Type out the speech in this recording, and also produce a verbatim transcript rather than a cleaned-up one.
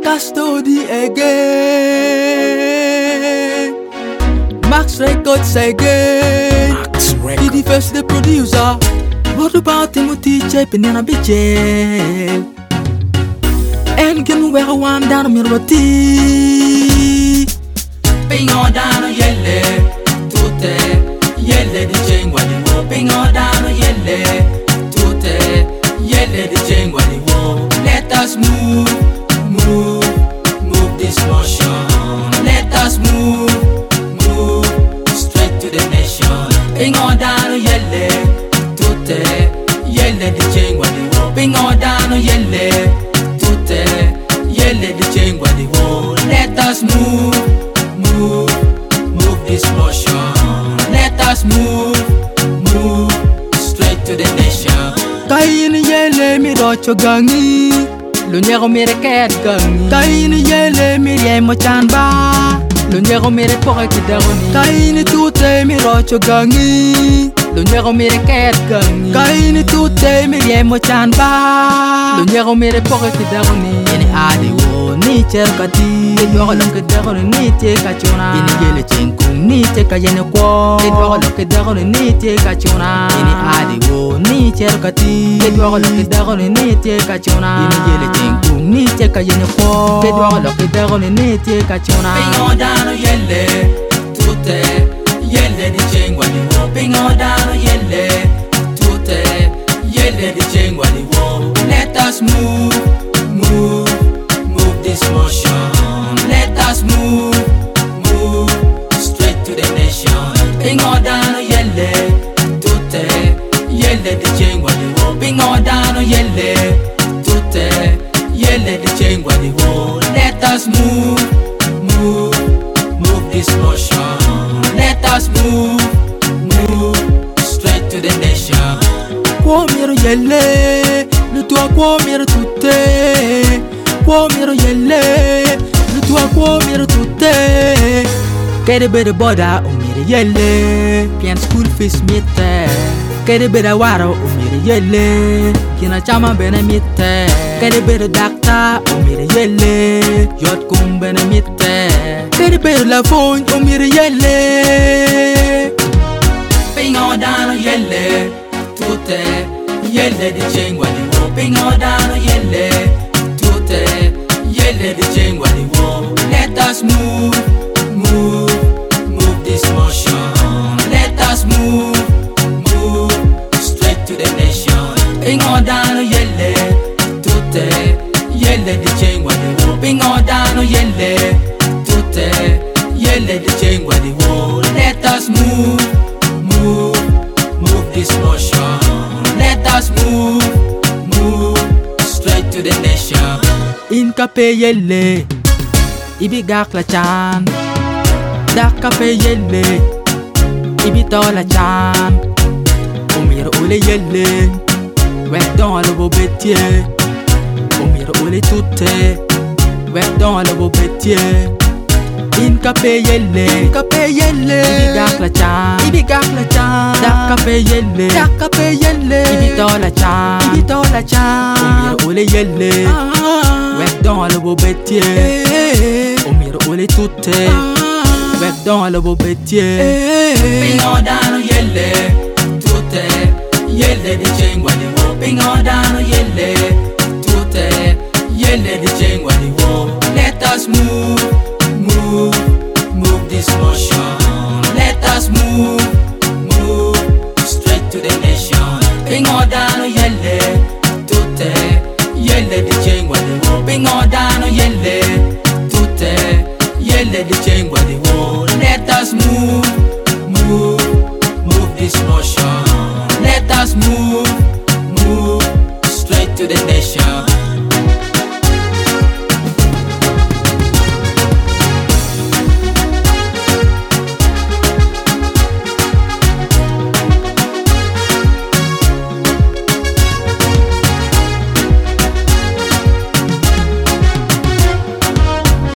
Custody again. Max Records again. Max He Records. the first the producer. What about Timothy Chapin in a jail? And can wear one down a mirror. Ping on down a yelle, tutte, yelle di cengua di wo. Ping on down a yelle, tutte, yelle di cengua di wo. Let us move, move, move this motion. Let us move, move, straight to the nation. Ping on down a yelle, tutte, yelle di cengua di wo. Ping on down a yelle, tutte, yelle di cengua di wo. Let us move. Move, move this motion. Let us move, move straight to the nation. Kaini yele mi rocho gangi, lunyego mi reket gangi. Kaini yele mi yemo chanba, lunyego mi repoke kidagoni. Kaini tute mi rocho gangi, lunyego mi reket gangi. Kaini tute mi yemo chanba, lunyego mi repoke kidagoni. Ini adi wo ni cherkati. Yo lo que dejo ni te cachona. Ini yele chinkung ni te kayene ko. Yo lo que dejo ni te cachona. Ini adi wo ni cherkati. Yo lo que dejo ni te cachona. Ini yele chinkung ni te kayene ko. Yo lo que dejo ni te cachona. Pingo dano yele, tutte yele di chengwa di wo. Pingo dano yele, tutte yele di chengwa di wo. Let us move, move, move this motion. Let us move, move straight to the nation. Pingo dano yelle, tutte yelle di cengua di wo. Pingo dano yelle, tutte yelle di cengua di wo. Let us move, move, move this motion. Let us move, move straight to the nation. Quomiro yelle, le tua quomiro tutte. Quomiro yelle. Tua quomiro tutte. Kede bede boda umire yelle. Pian school fees miete. Kede bede waro umire yelle. Kina chama bene miete. Kede bede dakta umire yelle. Yot kum bene miete. Kede bede la phone umire yelle. Pingo dano yelle, tutte yelle di cengua di wo. Pingo dano yelle, tutte yelle di cengua di wo. Let us move, move, move this motion. Let us move, move straight to the nation. Pingo dano yelle, tutte yelle di cengua di wo. Pingo dano yelle, tutte yelle di cengua di wo. Let us move, move, move this motion. Let us move, move straight to the nation. In kape yelle, ibi gak la chan. Dak kape yelle, ibi to la chan. Omiro ole yelle, wek don le beau bétier. Omiro ole tutte, wek don le beau bétier. In kape yelle, in kape yelle, ibi gak la chan. Ibi gak la chan. Dak kape yelle, dak kape yelle, ibi to la chan. Ibi to la chan. Omiro ole yelle. Wek dans le beau bétier. Omiro ole tutte. Wek dans le beau bétier. Pingo dano yelle, tutte yelle di cengua di wo. Pingo dano yelle, tutte yelle di cengua di wo. Let us move, move, move this motion. Let us move, move straight to the nation. Pingo dano yelle, tutte yelle di cengua di wo. Pingo dano yelle, tutte yelle di cengua di wo. Let us move, move, move this motion. Let us move, move straight to the nation.